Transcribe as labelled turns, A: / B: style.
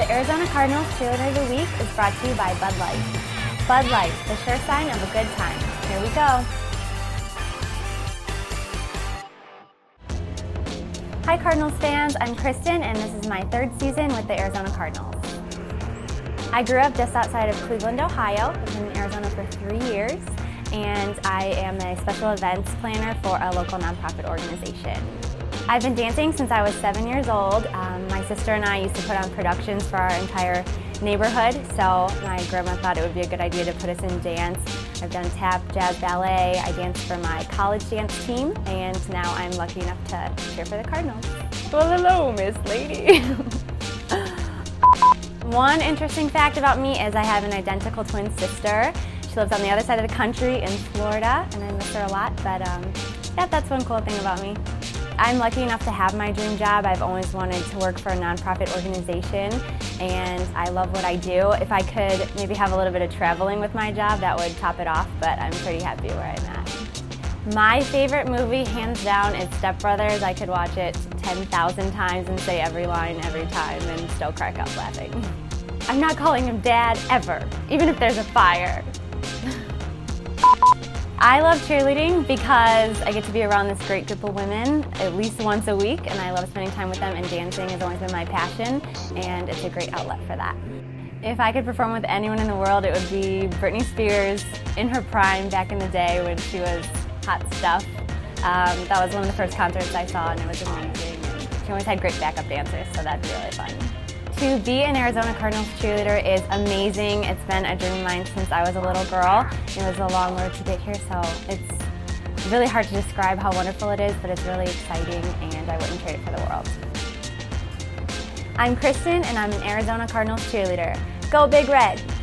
A: The Arizona Cardinals Cheerleader of the Week is brought to you by Bud Light. Bud Light, the sure sign of a good time. Here we go. Hi Cardinals fans, I'm Kristen and this is my third season with the Arizona Cardinals. I grew up just outside of Cleveland, Ohio. I've been in Arizona for 3 years and I am a special events planner for a local nonprofit organization. I've been dancing since I was 7 years old. My sister and I used to put on productions for our entire neighborhood, so my grandma thought it would be a good idea to put us in dance. I've done tap, jazz, ballet. I danced for my college dance team, and now I'm lucky enough to cheer for the Cardinals. Well, hello, Miss Lady. One interesting fact about me is I have an identical twin sister. She lives on the other side of the country in Florida, and I miss her a lot, but yeah, that's one cool thing about me. I'm lucky enough to have my dream job. I've always wanted to work for a nonprofit organization and I love what I do. If I could maybe have a little bit of traveling with my job, that would top it off, but I'm pretty happy where I'm at. My favorite movie, hands down, is Step Brothers. I could watch it 10,000 times and say every line every time and still crack up laughing. I'm not calling him Dad ever, even if there's a fire. I love cheerleading because I get to be around this great group of women at least once a week, and I love spending time with them, and dancing has always been my passion, and it's a great outlet for that. If I could perform with anyone in the world, it would be Britney Spears in her prime back in the day when she was hot stuff. That was one of the first concerts I saw, and it was amazing. And she always had great backup dancers, so that'd be really fun. To be an Arizona Cardinals cheerleader is amazing. It's been a dream of mine since I was a little girl. It was a long road to get here, so it's really hard to describe how wonderful it is, but it's really exciting and I wouldn't trade it for the world. I'm Kristen and I'm an Arizona Cardinals cheerleader. Go Big Red!